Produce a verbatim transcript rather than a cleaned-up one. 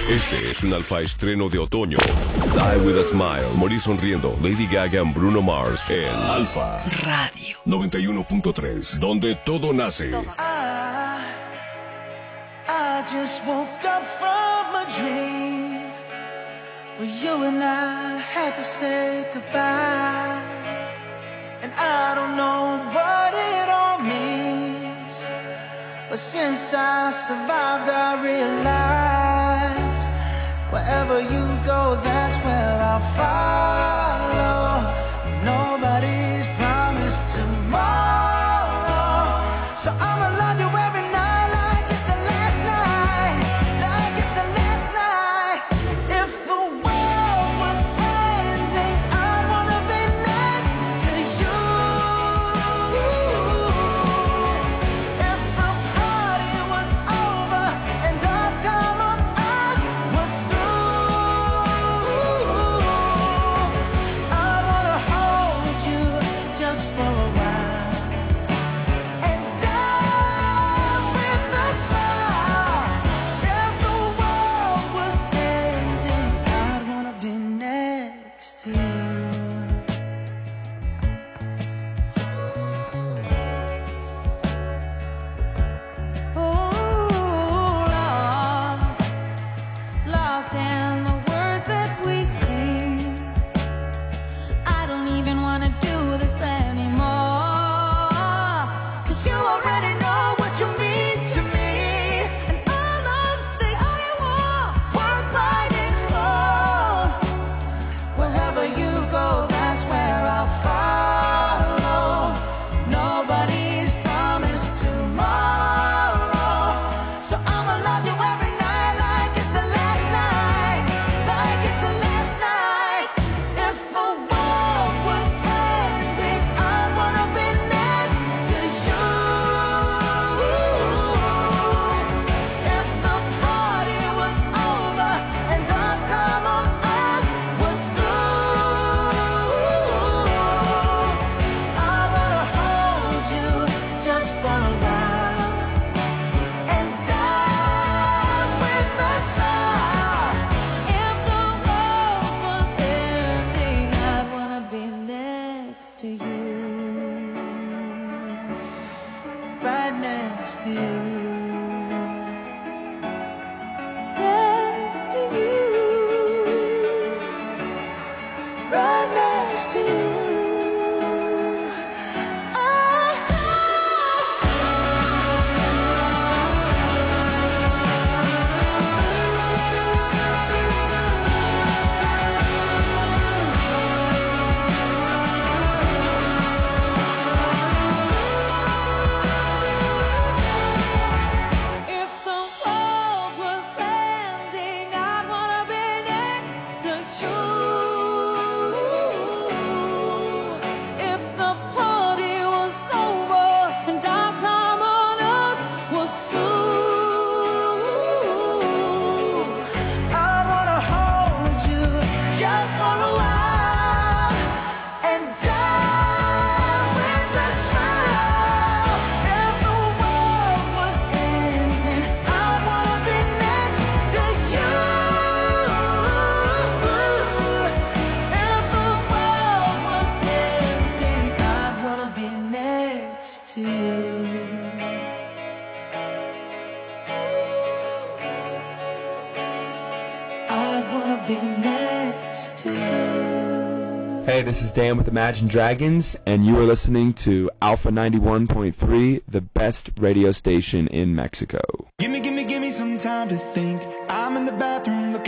Este es un alfa estreno de otoño. Die with a Smile, Morir sonriendo, Lady Gaga and Bruno Mars en Alfa Radio noventa y uno punto tres, donde todo nace. I, I just woke up from a dream where you and I had to say goodbye, and I don't know what it all means, but since I survived I realized wherever you go, that's where I'll follow. Nobody's promised tomorrow, so I'ma love you every night like it's the last night, like it's the last night. If the world was ending, I'd wanna be next to you. If the party was over and our time on earth was through, I'd wanna hold you just for a while and die with a smile. If the world was ending, I'd wanna be next to you. Oh, lost, lost in the words that we sing. I don't even wanna do this anymore, 'cause you already know what you mean to me, and all of the I want, words might explode. Wherever you go, that's where I'll follow. Nobody's promised tomorrow, so I'ma love you every night like it's the last night, like it's the last night. If the world was ending, I'd wanna be next to you. If the party was over and our time on earth was through, I wanna hold you just for a while and die with a smile. If the world was ending, I'd wanna be next to you, right next to you, next to you, right next to you. If the world was ending, I'd wanna be next to you. If the party was over and our time on earth was through, I'd wanna hold you just for a while and die with a smile. If the world was ending, I'd wanna be next to you. If the world was ending, I'd wanna be next to you. I'd wanna be next to you. Hey, this is Dan with Imagine Dragons, and you are listening to Alpha ninety-one point three, the best radio station in Mexico. Gimme, gimme, gimme some time to think. I'm in the bathroom looking